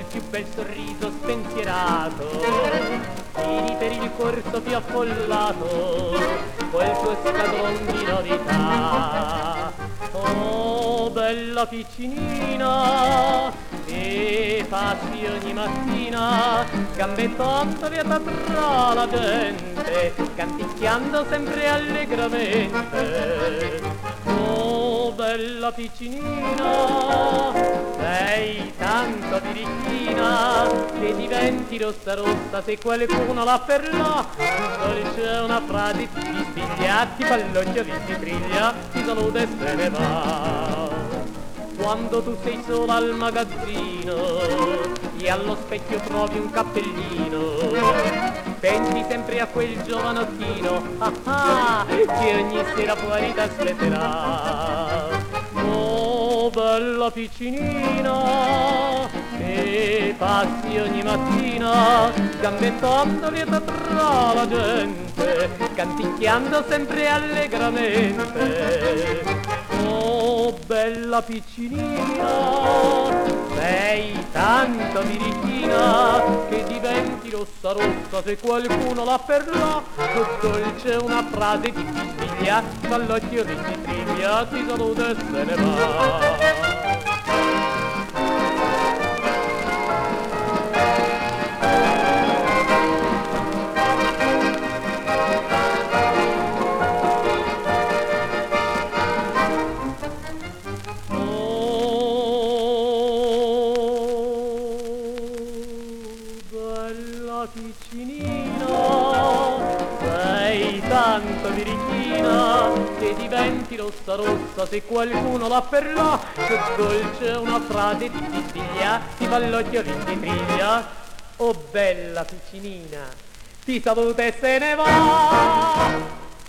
più bel sorriso spensierato, tiri per il corso più affollato, quel tuo scatolon di novità. Oh, bella piccinina, e passi ogni mattina, gambettando lieta tra la gente, canticchiando sempre allegramente. Oh, bella piccinina, sei tanto birichina che diventi rossa rossa se qualcuno la per là. C'è una frase, ti spiglia, ti palloggia, ti briglia, ti saluta e se ne va. Quando tu sei sola al magazzino e allo specchio trovi un cappellino, pensi sempre a quel giovanottino, che ogni sera fuori t'aspetterà. Oh, bella piccinina, che passi ogni mattina, gambettando lieta tra la gente, canticchiando sempre allegramente. Oh, bella piccinina, sei tanto birichina che diventi rossa rossa se qualcuno la per là. Che dolce una frase ti sveglia, dall'occhio che ti briglia, ti saluta e se ne va. Bella piccinina, sei tanto birichina che diventi rossa rossa se qualcuno la per là. Che dolce una frase ti bisbiglia, ti fa l'occhio che ti briglia. Oh, bella piccinina, ti saluta e se ne va.